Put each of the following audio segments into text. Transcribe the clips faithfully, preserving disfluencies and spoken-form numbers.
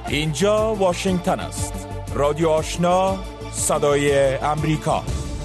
اینجا واشنگتن است. رادیو آشنا، صدای امریکا.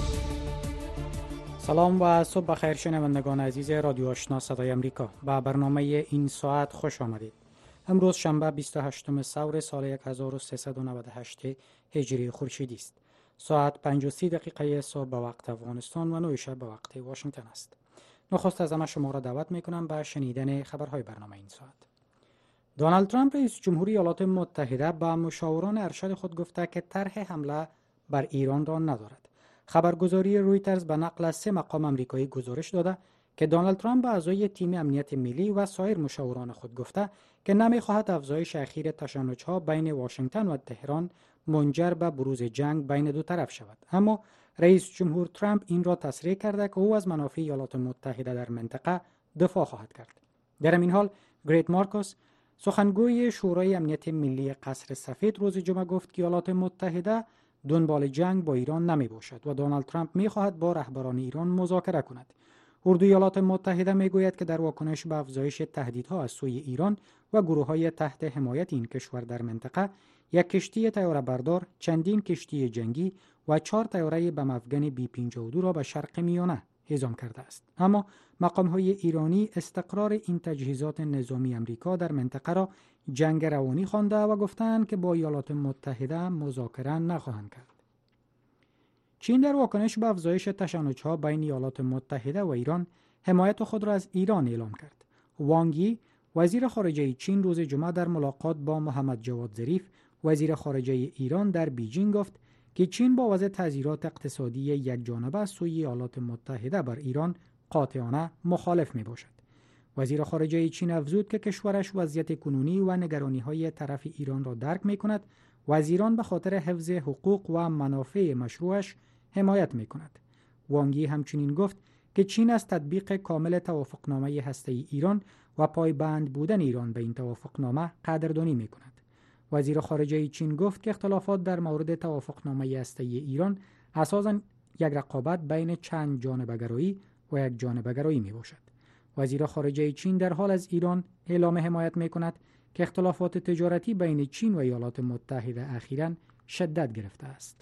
سلام و صبح بخیر شنوندگان عزیز رادیو آشنا صدای امریکا. با برنامه این ساعت خوش آمدید. امروز شنبه بیست و هشتم ثور سال هزار و سیصد و نود و هشت هجری خورشیدی است. ساعت پنج و سی دقیقه صبح به وقت افغانستان و نه شب به وقت واشنگتن است. نخست از همه شما را دعوت می‌کنم به شنیدن خبرهای برنامه این ساعت. دونالد ترامپ رئیس جمهوری ایالات متحده به مشاوران ارشد خود گفته که طرح حمله بر ایران را ندارد. خبرگزاری رویترز به نقل از سه مقام آمریکایی گزارش داده که دونالد ترامپ به اعضای تیم امنیت ملی و سایر مشاوران خود گفته که نمی‌خواهد افزایش اخیر تشنج‌ها بین واشنگتن و تهران منجر به بروز جنگ بین دو طرف شود. اما رئیس جمهور ترامپ این را تصریح کرده که او از منافع ایالات متحده در منطقه دفاع خواهد کرد. در این حال گریت مارکوس، سخنگوی شورای امنیت ملی قصر سفید، روز جمعه گفت که ایالات متحده دنبال جنگ با ایران نمی باشد و دونالد ترامپ می خواهد با رهبران ایران مذاکره کند. اردوی ایالات متحده می گوید که در واکنش به افزایش تهدیدها از سوی ایران و گروه‌های تحت حمایت این کشور در منطقه، یک کشتی طیاره بردار، چندین کشتی جنگی و چهار طیاره بم افغان بی پنجاه و دو را به شرق میانه اعزام کرده است. اما مقام‌های ایرانی استقرار این تجهیزات نظامی آمریکا در منطقه را جنگ روانی خوانده و گفتند که با ایالات متحده مذاکره نخواهند کرد. چین در واکنش به افزایش تشنج‌ها بین ایالات متحده و ایران حمایت خود را از ایران اعلام کرد. وانگ یی، وزیر خارجه چین، روز جمعه در ملاقات با محمد جواد ظریف، وزیر خارجه ایران، در بیجینگ گفت که چین با وضع تعزیرات اقتصادی یکجانبه از سوی ایالات متحده بر ایران قاطعانه مخالف می باشد. وزیر خارجه چین افزود که کشورش وضعیت کنونی و نگرانی‌های طرف ایران را درک می کند و از ایران به خاطر حفظ حقوق و منافع مشروعش حمایت می کند. وانگ یی همچنین گفت که چین از تطبیق کامل توافقنامه هسته‌ای ایران و پایبند بودن ایران به این توافقنامه قدردانی می کند. وزیر خارجه چین گفت که اختلافات در مورد توافقنامه هسته‌ای ایران اساساً یک رقابت بین چند جانبه‌گرایی و یک جانبه‌گرایی می باشد. وزیر خارجه چین در حال از ایران اعلام حمایت می کند که اختلافات تجارتی بین چین و ایالات متحده اخیراً شدت گرفته است.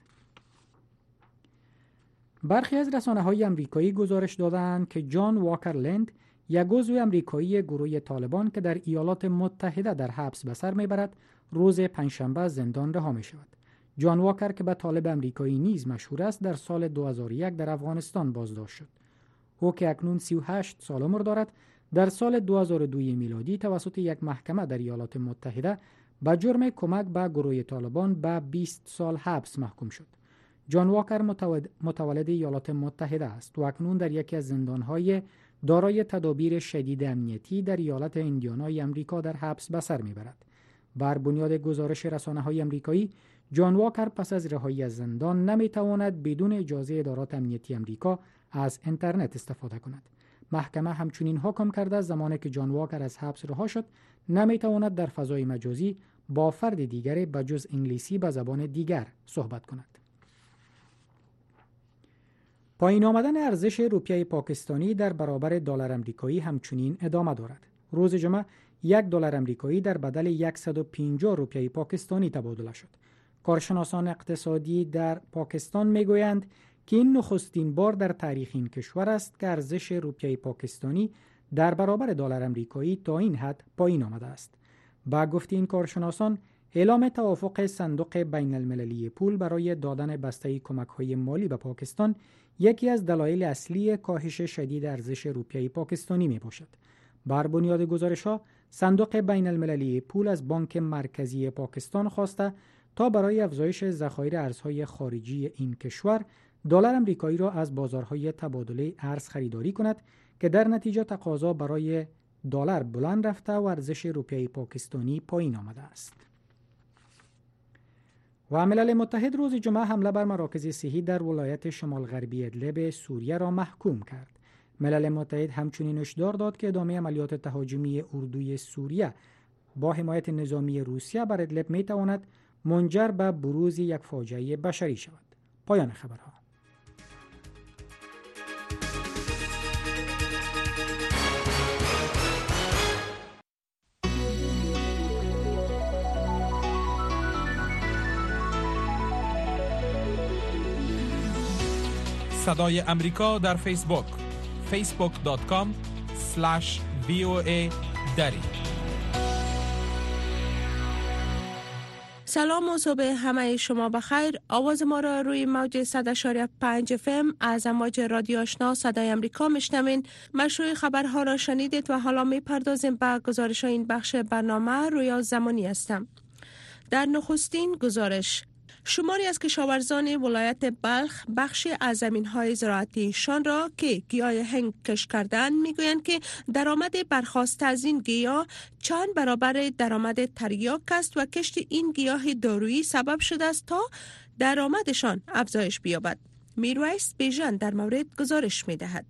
برخی از رسانه‌های آمریکایی گزارش دادند که جان واکر لند، یک عضو آمریکایی گروه طالبان که در ایالات متحده در حبس به سر میبرد، روز پنجشنبه از زندان رها می شود. جان واکر که به طالب آمریکایی نیز مشهور است، در سال دو هزار و یک در افغانستان بازداشت شد. او که اکنون سی و هشت سال عمر دارد، در سال دو هزار و دو میلادی توسط یک محکمه در ایالات متحده به جرم کمک به گروه طالبان به بیست سال حبس محکوم شد. جان واکر متولد ایالات متحده است و اکنون در یکی از زندان‌های دارای تدابیر شدید امنیتی در ایالت ایندیانا آمریکا در حبس به سر میبرد. بر بنیاد گزارش رسانه‌های آمریکایی، جان واکر پس از رهایی از زندان نمیتواند بدون اجازه ادارات امنیتی آمریکا از اینترنت استفاده کند. محکمه همچنین حکم کرده زمانی که جان واکر از حبس رها شد، نمیتواند در فضای مجازی با فرد دیگری به جز انگلیسی به زبان دیگر صحبت کند. پایین آمدن ارزش روپیه پاکستانی در برابر دلار آمریکایی همچنین ادامه دارد. روز جمعه یک دلار آمریکایی در بدل صد و پنجاه روپیه پاکستانی تبادله شد. کارشناسان اقتصادی در پاکستان میگویند که این نخستین بار در تاریخ این کشور است که ارزش روپیه پاکستانی در برابر دلار آمریکایی تا این حد پایین آمده است. با گفته این کارشناسان، اعلام توافق صندوق بین المللی پول برای دادن بسته کمک‌های مالی به پاکستان یکی از دلایل اصلی کاهش شدید ارزش روپیه پاکستانی می باشد. بر بنیاد گزارش‌ها، صندوق بین المللی پول از بانک مرکزی پاکستان خواسته تا برای افزایش ذخایر ارزهای خارجی این کشور دلار آمریکایی را از بازارهای تبادله ارز خریداری کند که در نتیجه تقاضا برای دلار بلند رفته و ارزش روپیه پاکستانی پایین آمده است. و ملل متحد روز جمعه حمله بر مراکز صحی در ولایت شمال غربی ادلب سوریه را محکوم کرد. ملل متحد همچنین هشدار داد که ادامه عملیات تهاجمی اردوی سوریه با حمایت نظامی روسیه بر ادلب می تواند منجر به بروز یک فاجعه بشری شود. پایان خبرها. صدای امریکا در فیسبوک فیسبوک دات کام اسلش وی او ای دری. سلام و صبح همه شما بخیر. آواز ما را روی موج صد و پنج اف ام از امواج رادیو آشنا صدای امریکا میشنوین. مشروع خبرها را شنیدید و حالا میپردازیم به گزارش این بخش برنامه. رویا زمانی هستم. در نخستین گزارش، شماری از کشاورزان ولایت بلخ بخشی از زمین‌های زراعتیشان را که گیاه هنگ کشت کردند میگویند که درآمد برخاسته از این گیاه چند برابر درآمد تریاک است و کشت این گیاه دارویی سبب شده است تا درآمدشان افزایش بیابد. میرویس بیژن در مورد گزارش می‌دهد.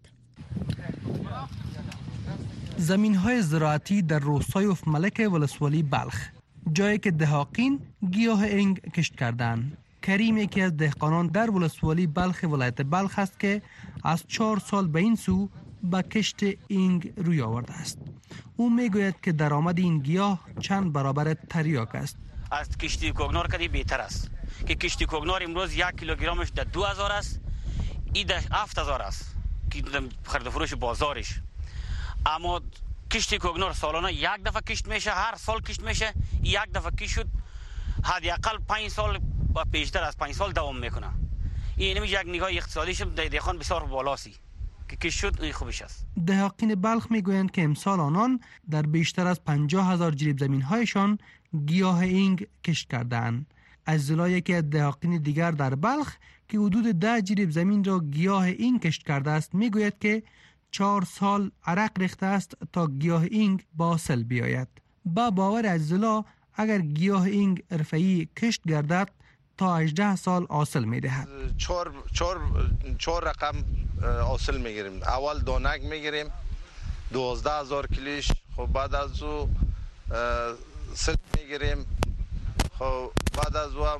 زمین‌های زراعتی در روستای افملک ولسوالی بلخ، جایی که دهاقین گیاه هنگ کشت کردند. کریم یکی از دهقانان در ولسوالی بلخ ولایت بلخ است که از چهار سال به این سو به کشت هنگ روی آورده است. او میگوید که درآمد این گیاه چند برابر تریاک است. از کشتی کوگنار کدی بهتر است که کشتی کوگنار امروز یک کیلوگرمش در دو هزار است، این در هفت هزار است که خرید و فروش بازارش. اما کشتی کوگنار سالانه یک دفعه کشت میشه، هر سال کشت میشه. یک دفعه کشت شد حداقل پنج سال و بیشتر از پنج سال دوام میکنه. این نمیشه یک نگاه اقتصادیش در دهقان بسیار بالاست که کشت شد این خوبش است. دهقین بلخ میگویند که امسال آنان در بیشتر از پنجاه هزار جریب زمین هایشان گیاه هنگ کشت کردند. از جلای که دهقین دیگر در بلخ که حدود ده جریب زمین را گیاه هنگ کشت کرده است میگوید که چهار سال عرق ریخته است تا گیاه هنگ با حاصل بیاید. با باور اجزلا اگر گیاه هنگ حرفه‌ای کشت گردد تا هجده سال حاصل میدهد. چهار چهار چهار رقم حاصل میگیریم. اول دانک میگیریم دوازده هزار کیلوش، خب بعد از او سل میگیریم، خب بعد از او هم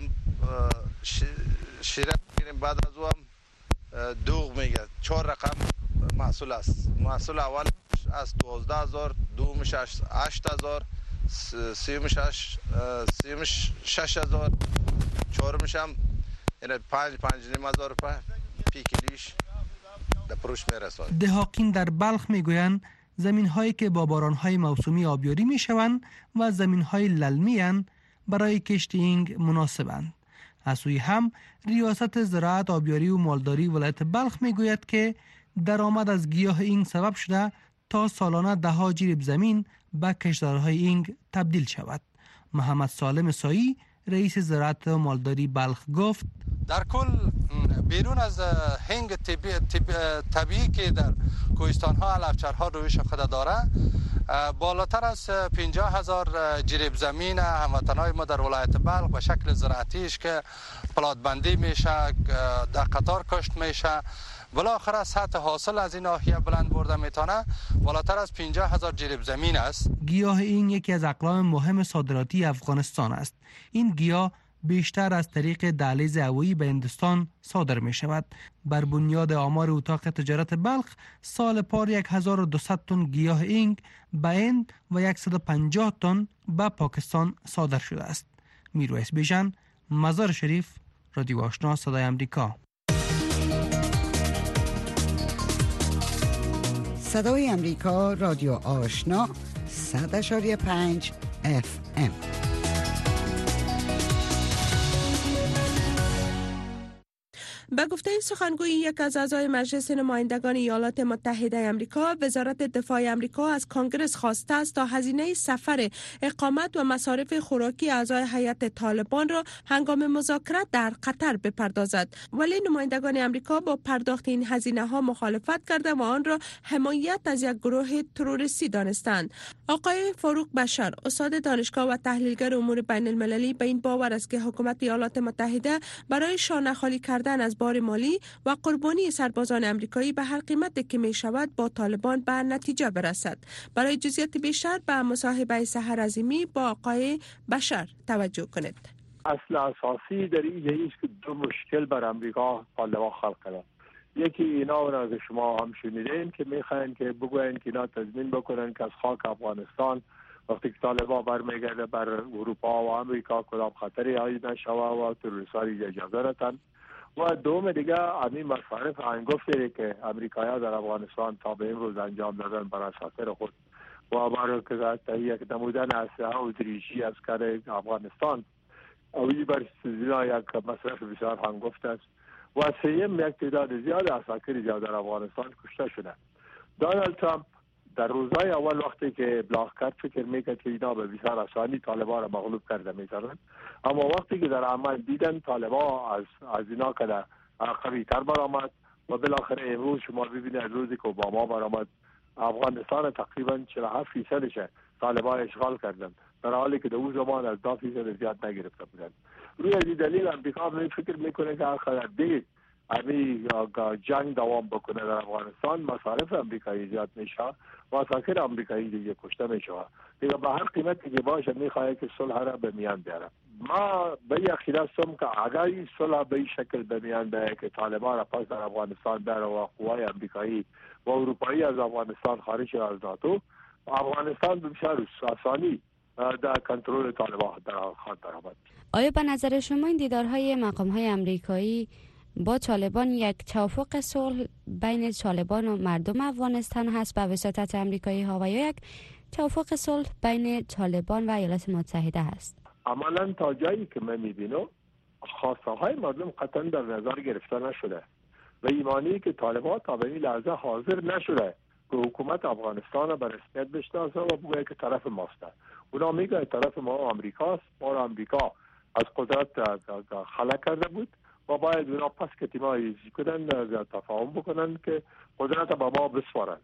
شیره میگیریم، بعد از او هم دوغ میگه. چهار رقم محصول است. محصول اول از دوازده هزار، دومش هشت هزار، سیومش سیومش شش هزار، چهارمش هم یعنی پنج پنج نیم هزار روپیه پی کیلوش در فروش میرسد. دهاقین در بلخ میگویند زمین هایی که با باران های موسمی آبیاری میشوند و زمین های للمی اند برای کشت هنگ مناسبند. از سوی هم ریاست زراعت آبیاری و مالداری ولایت بلخ میگوید که درآمد از گیاه هنگ سبب شده تا سالانه ده ها جریب زمین به کشتزارهای هنگ تبدیل شود. محمد سالم سایی رئیس زراعت و مالداری بلخ گفت در کل بیرون از هنگ طبیعی, طبیعی که در کوهستان ها علفچرها رویش خود داره، بالاتر از پنجاه هزار جریب زمین هموطنای ما در ولایت بلخ به شکل زراعتیش که پلات بندی میشه، در قطار کشت میشه، بالاخره سطح حاصل از این ناحیه بلند برده میتونه بالاتر از پنجاه هزار جریب زمین است. گیاه این یکی از اقلام مهم صادراتی افغانستان است. این گیاه بیشتر از طریق دهلیز هوایی به هندوستان صادر می شود. بر بنیاد آمار اتاق تجارت بلخ سال پار هزار و دویست تن گیاه هنگ به هند و صد و پنجاه تن به پاکستان صادر شده است. میرویس بیژن، مزار شریف، رادیو آشنا صدای امریکا. صدای امریکا، رادیو آشنا صد و پنج اف ام. به گفته سخنگوی یک از اعضای مجلس نمایندگان ایالات متحده آمریکا، وزارت دفاع آمریکا از کانگرس خواسته است تا هزینه سفر، اقامت و مصارف خوراکی اعضای هیئت طالبان را هنگام مذاکرات در قطر بپردازد، ولی نمایندگان آمریکا با پرداخت این هزینه ها مخالفت کرده و آن را حمایت از یک گروه تروریستی دانستند. آقای فاروق بشر، استاد دانشگاه و تحلیلگر امور بین المللی، به این باور است که حکومت ایالات متحده برای شانه خالی کردن از بار مالی و قربانی سربازان امریکایی به هر قیمتی که می شود با طالبان به نتیجه برسد. برای جزئیات بیشتر به مصاحبه سحر عظیمی با آقای بشر توجه کنید. اصل اساسی در این است که دو مشکل بر امریکا طالبان خلق کردند. یکی اینا را که شما هم شنیدین که میخواین که بگوین که اینا تضمین بکنن که از خاک افغانستان وقتی که طالبان برمیگرده بر اروپا و امریکا کدام خطری عاید نشوه و تروریست‌ها اجازه ندن. و دوم دیگه همین مصارف انگفتی که امریکایی‌ها در افغانستان تا به امروز انجام دادن برای خاطر خود و برای که تهیه نمودن اسلحه و دریشی از کار افغانستان اوی بر زیرا یک مصرف بسیار هنگفت است و سیم یک تعداد زیاد عساکر در افغانستان کشته شده. دونالد ترامپ در روزهای اول وقتی که بلاغ کرد فکر میکرد که اینا به بسیار آسانی طالبان را مغلوب کرده میتونن، اما وقتی که در عمل دیدن طالبان از از اینا کده قوی تر برآمد و بالاخره امروز شما ببینید روزی که اوباما برآمد افغانستان تقریبا چهل و هفت فیصدش طالبان اشغال کردن، در حالی که در اون زمان از دو فیصد زیاد نگرفته بودن. روی این دلیل امریکا می فکر میکنه که آخر دید امی جنگ دوام بکنه در افغانستان، مصارف امریکایی زیاد میشه و عساکر امریکایی دیگه کشته میشه دیگه به هر قیمتی که باشه میخواد که صلح را به میان بیاره. ما به یقین هستم که اگر این صلح به این شکل به میان بیاره که طالبان را پس در افغانستان بیاره و قوای امریکایی و اروپایی از افغانستان خارج از ناتو، افغانستان به بسیار آسانی در کنترل طالبان در خواهد درآمد. آیا به نظر شما این دیدارهای مقام‌های امریکایی با طالبان یک توافق صلح بین طالبان و مردم افغانستان هست به واسطه امریکایی ها و یا یک توافق صلح بین طالبان و ایالات متحده هست؟ عملا تا جایی که من میبینم خواسته های مردم قطعا در نظر گرفته نشده و ایمانی که طالبان تا به این لحظه حاضر نشده که حکومت افغانستان به رسمیت بشناسه و بگه که طرف ماست. اونا میگه طرف ما آمریکاست، ما آمریکا از قدرت خلا کرده بود و باید اونا پس که تیما ایزی کنن تفاهم بکنن که قدرت با ما بسپارن.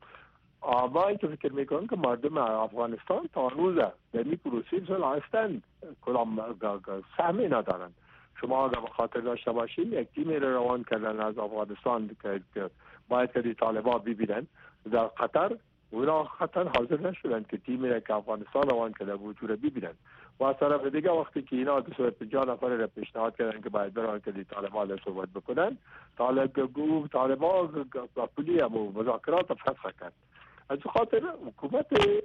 ما این که فکر میکنم که مردم افغانستان تا هنوز در این پروسه صلح هستند، کلام سهمی ندارن. شما اگر بخاطر داشته باشین یک تیمی رو روان کردن از افغانستان که باید که طالبان ببینن در قطر، اونا خطر حاضر نشدن که تیمی را که افغانستان روان کرده بود رو ببینن و از طرف دیگه وقتی که اینا دو سوی پنجاه نفر را پیشنهاد کردن که باید برن که طالبان صحبت بکنن، طالب طالبان پولی هم مذاکرات فسخ کرد. از خاطر حکومت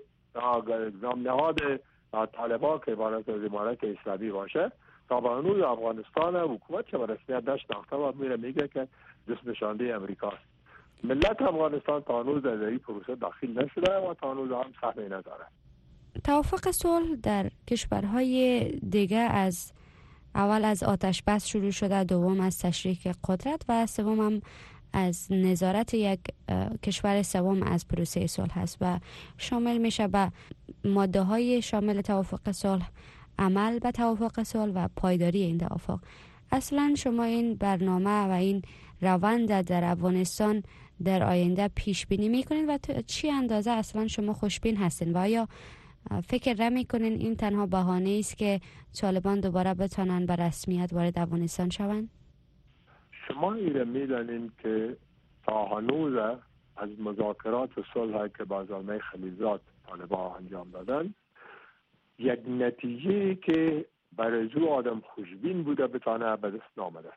نهاد طالبان که عبارت از امارت اسلامی باشه تا به هنوز افغانستان حکومت که به رسمیت نشناخته و میره میگه که دست نشانده امریکاست. ملت افغانستان تا هنوز در این پروسه داخل نشده و تا هنوز هم سهمی نداره. توافق صلح در کشورهای دیگه از اول از آتش بس شروع شده، دوم از تشریک قدرت و سوم هم از نظارت یک کشور سوم از پروسه صلح است و شامل میشه به ماده های شامل توافق صلح، عمل به توافق صلح و پایداری این توافق. اصلا شما این برنامه و این روند در افغانستان در آینده پیش بینی میکنین و چی اندازه اصلا شما خوشبین هستین و آیا فکر نمیکنین این تنها بهانه است که طالبان دوباره بتونن به رسمیت وارد افغانستان شوند؟ شما ایره میدانین که تا هنوز از مذاکرات صلح که با زلمه خلیلزاد طالبان انجام دادن یک نتیجه که برای زو آدم خوشبین بوده بتانه به دست نامده.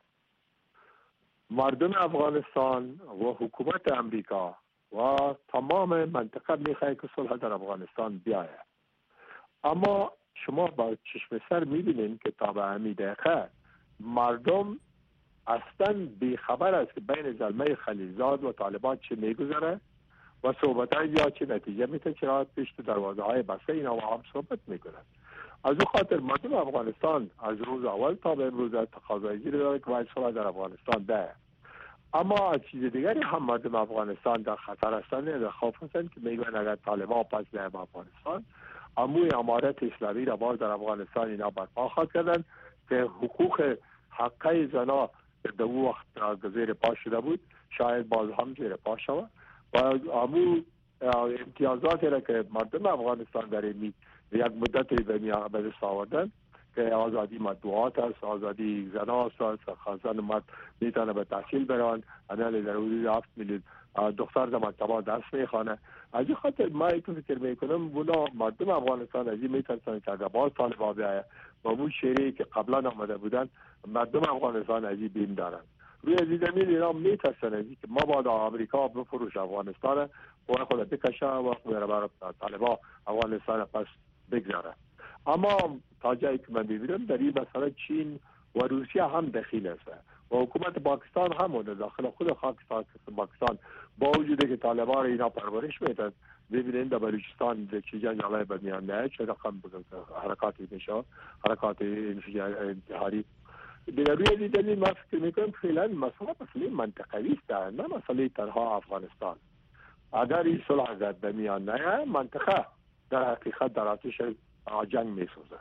مردم افغانستان و حکومت امریکا و تمام منطقه میخواه که صلح در افغانستان بیاید، اما شما با چشم سر میبینین که تا به همین دقیقه مردم اصلا بیخبر است که بین زلمه خلیلزاد و طالبان چه میگذره و صحبت های یا چه نتیجه میته، چرا پیش تو دروازه های بسته اینا و هم صحبت میکنن. از اون خاطر مردم افغانستان از روز اول تا به امروز تقاضای زیر داره که باید صلح در افغانستان ده، اما از چیز دیگری هم مردم افغانستان در خطر هستند، در خوف هستند که میگن اگر طالبان پس به افغانستان اموی امارت اسلامی را باز در افغانستان اینا برپا خواهد کردن که حقوق حقی زنا در اون وقت زیر پا شده بود شاید باز هم زیر پا شود و امو امتیازاتی را که مردم افغانستان در این یک مدتی به دست آوردن که آزادی مطبوعات است، آزادی زناست، خاصان مرد میتونه به تحصیل برن، انال در حدود هفت میلیون دختر در مکتبا درس میخوانه. از این خاطر ما این فکر میکنم اونا مردم افغانستان از این میتونن که باز طالبان بیاید و اون شیری که قبلا آمده بودن مردم افغانستان از این بیم دارن. روی از این زمین اینا میترسن از این که ما باید آمریکا بفروش افغانستان و خود بکشه و برای طالبان افغانستان پس بگذاره. اما تا جایی که من میبینم در این مسئله چین و روسیه هم دخیل است و حکومت پاکستان همونه داخل خود خاک پاکستان با وجودی که طالبان اینا پرورش میدن. ببینید در بلوچستان چه جنجالای به میان میاد، چه رقم حرکاتی میشه، حرکات انتحاری. به روی دلیل ما فکر میکنم فعلا مسئله مسئله منطقوی است، نه مسئله تنها افغانستان. اگر این صلح زد به میان نیاد، منطقه در حقیقت در آتش جنگ میسوزد.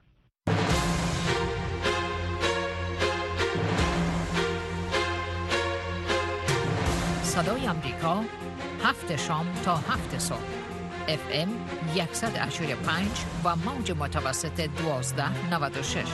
صدای امریکا هفت شام تا هفت صبح اف ام صد و هشت و پنج و موج متوسط دوازده نود و شش.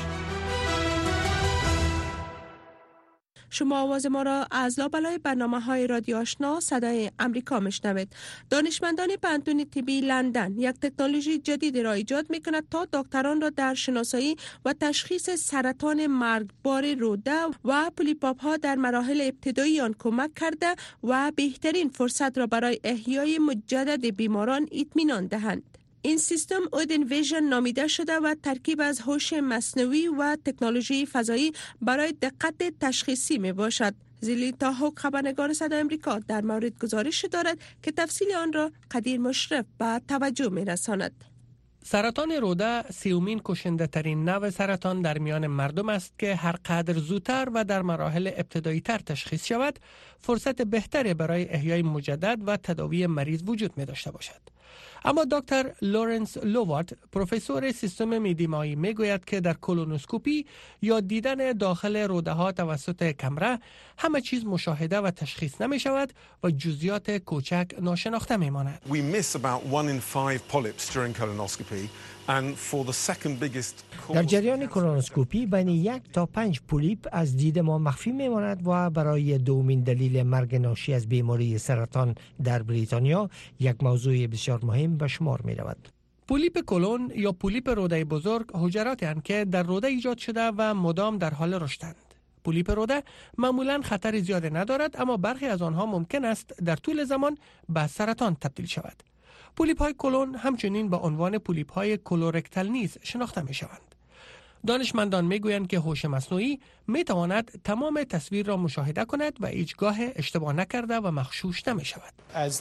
شما آواز ما را از لابلای برنامه های رادیو آشنا صدای امریکا میشنوید. دانشمندان پانتون طبی لندن یک تکنولوژی جدید را ایجاد می کند تا دکتران را در شناسایی و تشخیص سرطان مرگبار روده و پولیپاپ ها در مراحل ابتدایی آن کمک کرده و بهترین فرصت را برای احیای مجدد بیماران اطمینان دهند. این سیستم اودن ویژن نامیده شده و ترکیب از هوش مصنوعی و تکنولوژی فضایی برای دقت تشخیصی می باشد. زلیتا هوک خبرنگار صدای امریکا در مورد گزارش دارد که تفصیل آن را قدیر مشرف به توجه می رساند. سرطان روده سیومین کشنده ترین نوع سرطان در میان مردم است که هر قدر زودتر و در مراحل ابتدایی تر تشخیص شود، فرصت بهتری برای احیای مجدد و تداوی مریض وجود می داشته باشد. اما دکتر لورنس لووارد، پروفسور سیستم میدیمایی، میگوید که در کولونوسکوپی یا دیدن داخل روده ها توسط کمره همه چیز مشاهده و تشخیص نمی شود و جزئیات کوچک ناشناخته می ماند. We miss about one in five polyps during colonoscopy and for the second biggest در جریان کولونوسکوپی بین یک تا پنج پولیپ از دید ما مخفی می ماند و برای دومین دلیل مرگ ناشی از بیماری سرطان در بریتانیا یک موضوع بسیار مهم به شمار می رود. پولیپ کلون یا پولیپ روده بزرگ حجراتی هستند که در روده ایجاد شده و مدام در حال رشدند. پولیپ روده معمولاً خطر زیاد ندارد، اما برخی از آنها ممکن است در طول زمان به سرطان تبدیل شود. پولیپ های کلون همچنین به عنوان پولیپ های کولورکتال نیز شناخته می شوند. دانشمندان می گویند که هوش مصنوعی می تواند تمام تصویر را مشاهده کند و هیچگاه اشتباه نکرده و مغشوش نمی شود.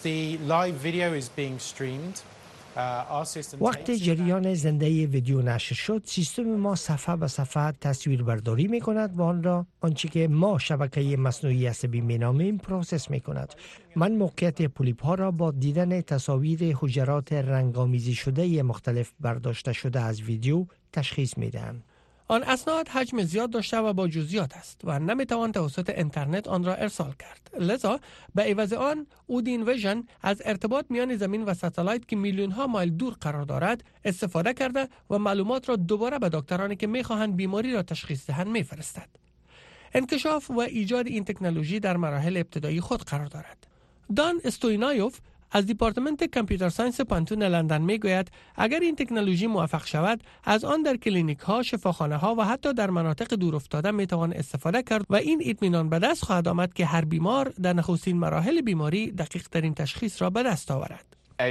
وقتی جریان زنده ویدیو نشر شد، سیستم ما صفحه به صفحه تصویر برداری می کند و آن را آنچه که ما شبکه مصنوعی عصبی می نامیم پروسس می کند. من موقعیت پولیپ ها را با دیدن تصاویر حجرات رنگامیزی شده مختلف برداشته شده از ویدیو تشخیص می دهم. آن اسناد حجم زیاد داشته و با جزئیات است و نمیتوان توسط اینترنت آن را ارسال کرد. لذا به عوض آن اودین ویژن از ارتباط میان زمین و ستلایت که میلیون ها مایل دور قرار دارد استفاده کرده و معلومات را دوباره به دکترانی که میخواهند بیماری را تشخیص دهند میفرستد. انکشاف و ایجاد این تکنولوژی در مراحل ابتدایی خود قرار دارد. دان استوینایوف از دیپارتمنت کامپیوتر ساینس پانتون لندن میگوید اگر این تکنولوژی موفق شود، از آن در کلینیک ها، شفاخانه ها و حتی در مناطق دورافتاده میتوان استفاده کرد و این اطمینان به دست خواهد آمد که هر بیمار در نخستین مراحل بیماری دقیق ترین تشخیص را به دست آورد.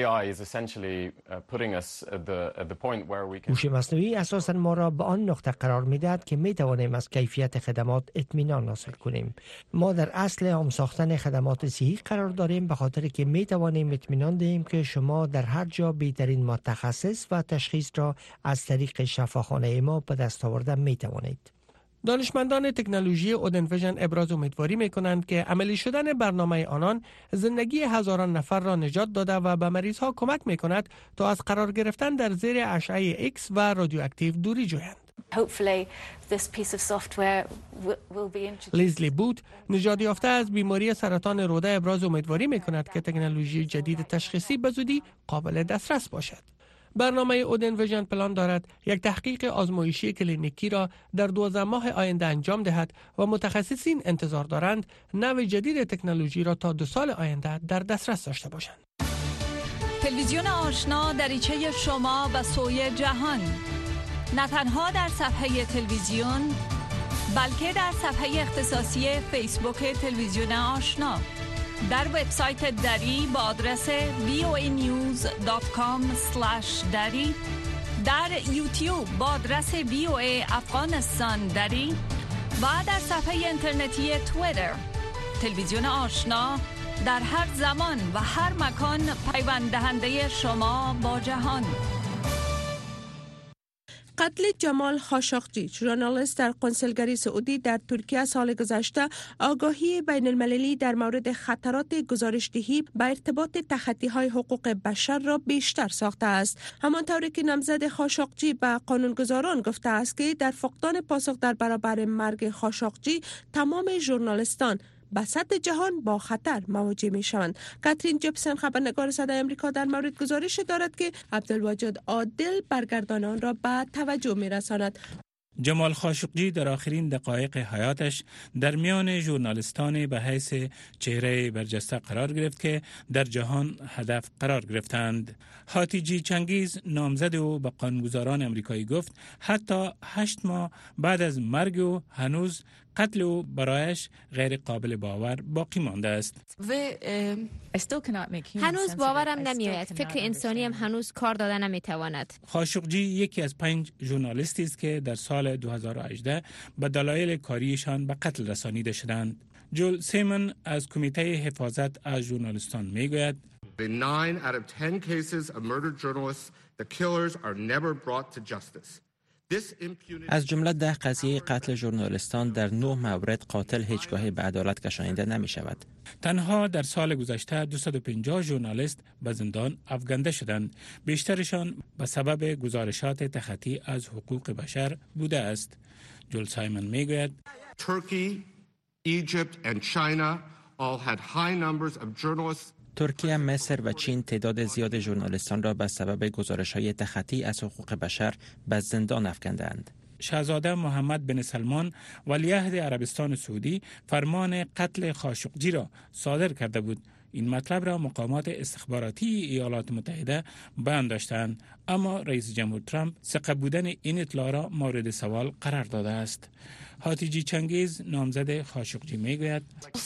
هوش مصنوعی اساساً ما را به آن نقطه قرار می‌دهد که می‌توانیم از کیفیت خدمات اطمینان حاصل کنیم. ما در اصل عام ساختن خدمات صحی قرار داریم، به خاطر که می‌توانیم اطمینان دهیم که شما در هر جا بهترین متخصص و تشخیص را از طریق شفاخانه ما به دست آورده می‌توانید. دانشمندان تکنولوژی اودن ویژن ابراز امیدواری می‌کنند که عملی شدن برنامه آنان زندگی هزاران نفر را نجات داده و به مریض‌ها کمک می‌کند تا از قرار گرفتن در زیر اشعه ایکس و رادیواکتیو دوری جویند. لیزلی بوت، نژاد یافته از بیماری سرطان روده، ابراز امیدواری می‌کند که تکنولوژی جدید تشخیصی به زودی قابل دسترس باشد. برنامه اودن ویژن پلان دارد یک تحقیق آزمایشی کلینیکی را در دوازده ماه آینده انجام دهد و متخصصین انتظار دارند نوع جدید تکنولوژی را تا دو سال آینده در دسترس داشته باشند. تلویزیون آشنا دریچه شما و سوی جهان، نه تنها در صفحه تلویزیون بلکه در صفحه اختصاصی فیسبوک تلویزیون آشنا، در وبسایت دری با آدرس وی او ای نیوز دات کام اسلش دری، در یوتیوب با آدرس وی او ای افغانستان دری و در صفحه اینترنتی توییتر. تلویزیون آشنا در هر زمان و هر مکان پیوند دهنده شما با جهان. قتل جمال خاشقجی، ژورنالیست در کنسولگری سعودی در ترکیه سال گذشته، آگاهی بین المللی در مورد خطرات گزارشدهی به ارتباط تخطی‌های حقوق بشر را بیشتر ساخته است. همانطوری که نامزد خاشقجی به قانونگذاران گفته است که در فقدان پاسخ در برابر مرگ خاشقجی تمام ژورنالیستان به سطح جهان با خطر مواجه می شوند. کاترین جپسن، خبرنگار صدای آمریکا، در مورد گزارش دارد که عبدالواجد عادل برگردان آن را به توجه می رساند. جمال خاشقجی در آخرین دقایق حیاتش در میان ژورنالیستان به حیث چهره برجسته قرار گرفت که در جهان هدف قرار گرفتند. هاتیجی چنگیز، نامزد او، به قانونگذاران امریکایی گفت حتی هشت ماه بعد از مرگ او هنوز قتل او برایش غیر قابل باور باقی مانده است. هنوز باورم نمیآید. فکر انسانی هم هنوز کار داده نمیتواند. خاشقجی یکی از پنج ژورنالیستی است که در سال دو هزار و هجده به دلایل کاریشان به قتل رسانیده شدند. جول سیمون از کمیته حفاظت از ژورنالیستان میگوید In nine out of ten cases of murdered journalists, the killers are never brought to justice. از جمله ده قضیه قتل ژورنالیستان در نه مورد قاتل هیچگاه به عدالت کشانیده نمی شود. تنها در سال گذشته دویست و پنجاه ژورنالیست به زندان افکنده شدند. بیشترشان به سبب گزارشات تخطی از حقوق بشر بوده است. جول سایمون میگوید Turkey, Egypt and China all had high numbers of journalists. ترکیه، مصر و چین تعداد زیاد ژورنالیستان را به سبب گزارش‌های تخطی از حقوق بشر به زندان افکندند. شاهزاده محمد بن سلمان، ولیعهد عربستان سعودی، فرمان قتل خاشقجی را صادر کرده بود. این مطلب را مقامات استخباراتی ایالات متحده بیان داشتند، اما رئیس جمهور ترامپ ثقه بودن این اطلاع را مورد سوال قرار داده است. هاتیجی چنگیز، نامزد خاشقجی، میگوید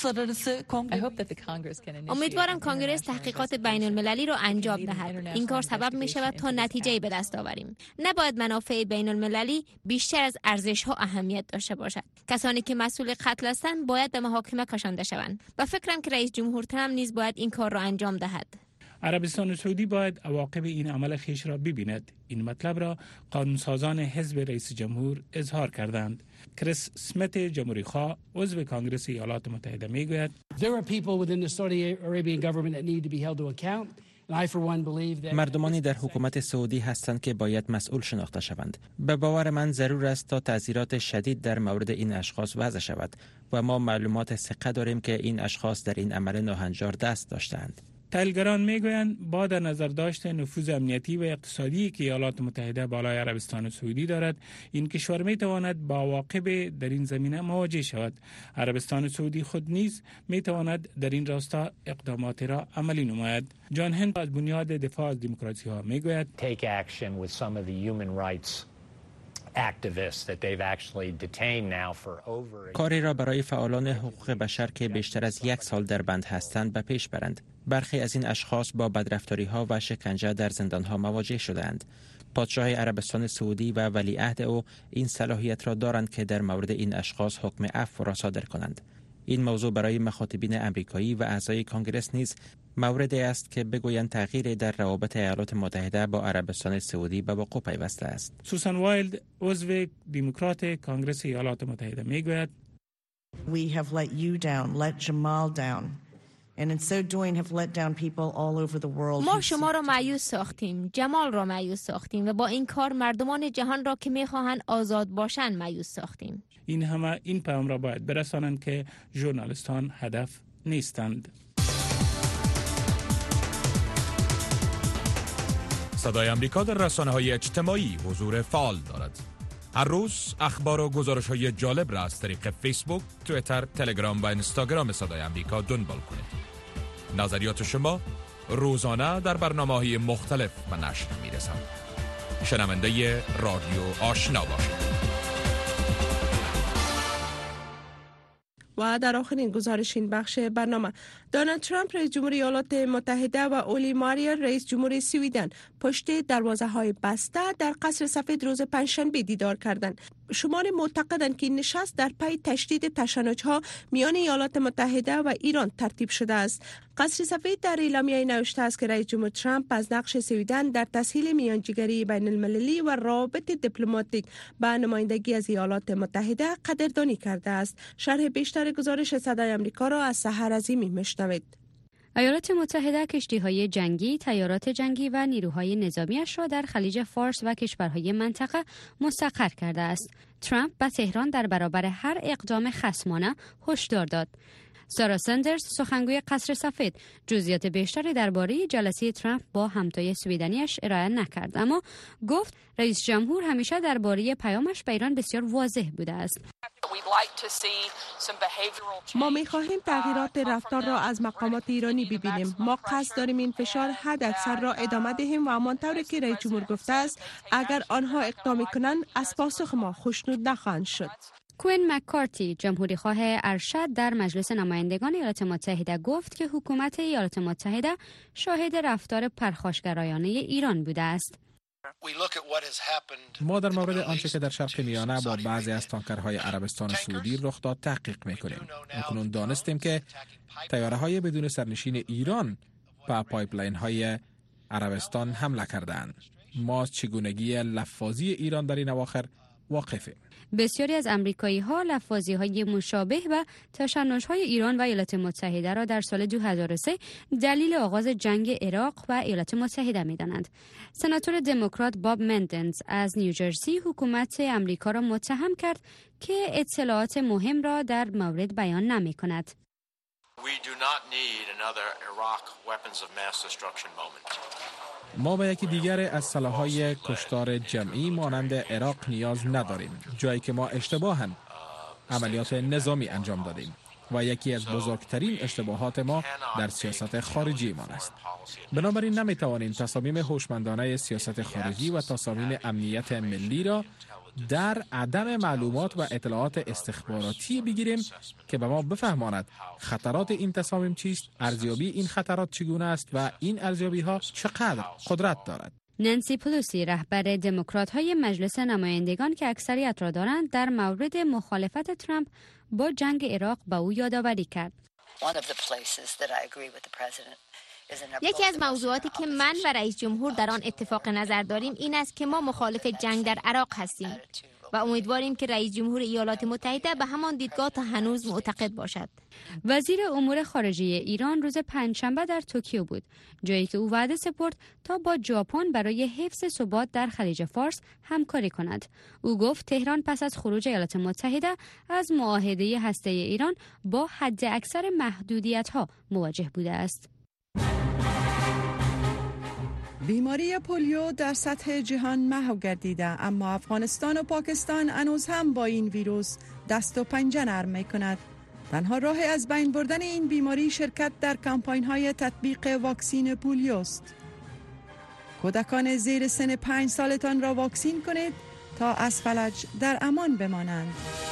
امیدوارم کانگرس تحقیقات بین المللی را انجام دهد. این کار سبب می شود تا نتیجه به دست آوریم. نباید منافع بین المللی بیشتر از ارزش ها اهمیت داشته باشد. کسانی که مسئول قتل هستند باید به محاکمه کشانده شوند. و فکرم که رئیس جمهور ترامپ نیز باید این کار را انجام دهد. عربستان سعودی باید عواقب این عمل خویش را ببیند. این مطلب را قانونسازان حزب رئیس جمهور اظهار کردند. کریس اسمیت، جمهوری خواه، عضو کانگرس ایالات متحده، میگوید مردمانی در حکومت سعودی هستند که باید مسئول شناخته شوند. به باور من ضرور است تا تعزیرات شدید در مورد این اشخاص وضع شود و ما معلومات ثقه داریم که این اشخاص در این عمل ناهنجار دست داشتند. تحلیلگران میگویند با در نظر داشت نفوذ امنیتی و اقتصادی که ایالات متحده بالای عربستان سعودی دارد، این کشور میتواند با عواقب در این زمینه مواجه شود. عربستان سعودی خود نیز میتواند در این راستا اقدامات را عملی نماید. جان هند از بنیاد دفاع از دموکراسی ها میگوید take action with some of the human rights activists that they've actually detained now for over کاری را برای فعالان حقوق بشر که بیشتر از یک سال در بند هستند به پیش برند. برخی از این اشخاص با بدرفتاری ها و شکنجه در زندان ها مواجه شدند. پادشاه عربستان سعودی و ولیعهد او این صلاحیت را دارند که در مورد این اشخاص حکم عفو را صادر کنند. این موضوع برای مخاطبین امریکایی و اعضای کانگرس نیز موردی است که بگویند تغییر در روابط ایالات متحده با عربستان سعودی به وقوع پیوسته است. سوسان وایلد، عضو دموکرات کانگرس ایالات متحده، میگوید We have let you down, let Jamal down. And in so doing have let down people all over the world. ما شما را مایوس ساختیم، جمال را مایوس ساختیم و با این کار مردمان جهان را که میخواهند آزاد باشند مایوس ساختیم. این همه این پیام را باید برسانند که ژورنالیستان هدف نیستند. صدای آمریکا در رسانه‌های اجتماعی حضور فعال دارد. هر روز اخبار و گزارش‌های جالب را از طریق فیسبوک، توییتر، تلگرام و اینستاگرام صدای آمریکا دنبال کنید. نظریات شما روزانه در برنامه‌های مختلف به نشر می‌رسد. شنونده رادیو آشنا باشید. و در آخرین گزارش این بخش برنامه، دونالد ترامپ رئیس جمهوری ایالات متحده و اولی ماریر رئیس جمهوری سویدن پشت دروازه های بسته در قصر سفید روز پنجشنبه دیدار کردند. شماری معتقدند که این نشست در پی تشدید تشنج‌ها میان ایالات متحده و ایران ترتیب شده است. قصر سفید در اعلامیه نوشته است که رئیس جمهور ترامپ از نقش سویدن در تسهیل میانجیگری بین المللی و روابط دیپلماتیک به نمایندگی از ایالات متحده قدردانی کرده است. شرح بیشتر گزارش صدای آمریکا را از سحر عظیمی میشنوید. ایالات متحده کشتی‌های جنگی، تیارات جنگی و نیروهای نظامیش را در خلیج فارس و کشورهای منطقه مستقر کرده است. ترامپ به تهران در برابر هر اقدام خصمانه هشدار داد. سارا سندرز، سخنگوی قصر سفید، جزئیات بیشتری درباره جلسه ترامپ با همتای سویدنیش ارائه نکرد، اما گفت رئیس جمهور همیشه درباره پیامش به ایران بسیار واضح بوده است. ما می‌خواهیم تغییرات رفتار را از مقامات ایرانی ببینیم. ما قصد داریم این فشار حد اکثر را ادامه دهیم و همانطوری که رئیس جمهور گفته است اگر آنها اقدام کنند از پاسخ ما خوشنود نخواهند شد. کوین مکارتی، جمهوری خواه ارشد در مجلس نمایندگان ایالات متحده، گفت که حکومت ایالات متحده شاهد رفتار پرخاشگرایانه ایران بوده است. ما در مورد آنچه که در شرق میانه با بعضی از تانکرهای عربستان سعودی رخ داد تحقیق می‌کنیم. اکنون دانستیم که طیاره‌های بدون سرنشین ایران به پایپلاین‌های عربستان حمله کردند. ما چگونگی لفاظی ایران در این اواخر واقفیم. بسیاری از امریکایی‌ها لفاظی‌های مشابه و تشنج‌های ایران و ایالات متحده را در سال دو هزار و سه دلیل آغاز جنگ عراق و ایالات متحده می‌دانند. سناتور دموکرات باب مندنز از نیوجرسی حکومت امریکا را متهم کرد که اطلاعات مهم را در مورد بیان نمی‌کند. ما به یکی دیگر از سلاح‌های کشتار جمعی مانند عراق نیاز نداریم، جایی که ما اشتباهاً عملیات نظامی انجام دادیم و یکی از بزرگترین اشتباهات ما در سیاست خارجی ما است. بنابراین نمی‌توانیم تصامیم هوشمندانه سیاست خارجی و تصامیم امنیت ملی را در عدم معلومات و اطلاعات استخباراتی بگیریم که به ما بفهماند خطرات این تصامیم چیست، ارزیابی این خطرات چگونه است و این ارزیابی ها چقدر قدرت دارد. نانسی پلوسی، رهبر دموکرات‌های مجلس نمایندگان که اکثریت را دارند، در مورد مخالفت ترامپ با جنگ عراق به او یادآوری کرد. یکی از موضوعاتی که من و رئیس جمهور در آن اتفاق نظر داریم این است که ما مخالف جنگ در عراق هستیم و امیدواریم که رئیس جمهور ایالات متحده به همان دیدگاه تا هنوز معتقد باشد. وزیر امور خارجه ایران روز پنجشنبه در توکیو بود، جایی که او وعده سپرد تا با ژاپن برای حفظ ثبات در خلیج فارس همکاری کند. او گفت تهران پس از خروج ایالات متحده از معاهده هسته‌ای ایران با حد اکثر محدودیت‌ها مواجه بوده است. بیماری پولیو در سطح جهان محو گردیده، اما افغانستان و پاکستان هنوز هم با این ویروس دست و پنجه نرم می کند. تنها راه از بین بردن این بیماری شرکت در کمپاین های تطبیق واکسین پولیو است. کودکان زیر سن پنج سالتان را واکسین کنید تا از فلج در امان بمانند.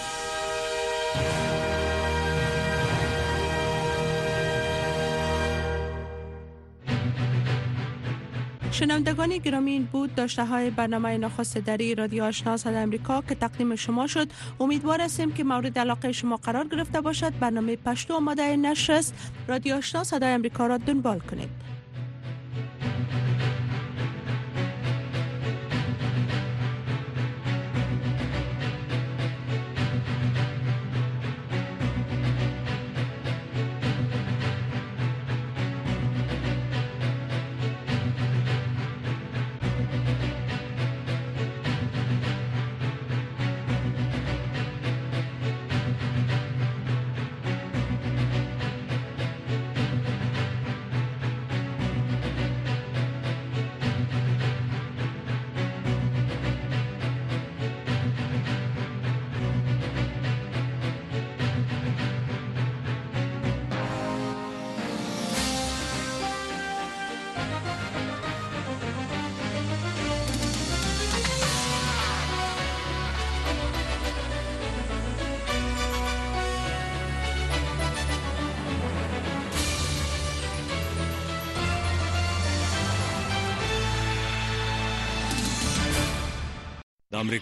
شنوندگان گرامی، این بود داشته های برنامه نخست دری رادیو آشنا صدای امریکا که تقدیم شما شد. امیدوار هستیم که مورد علاقه شما قرار گرفته باشد. برنامه پشتو آماده نشر است. رادیو آشنا صدای امریکا را دنبال کنید.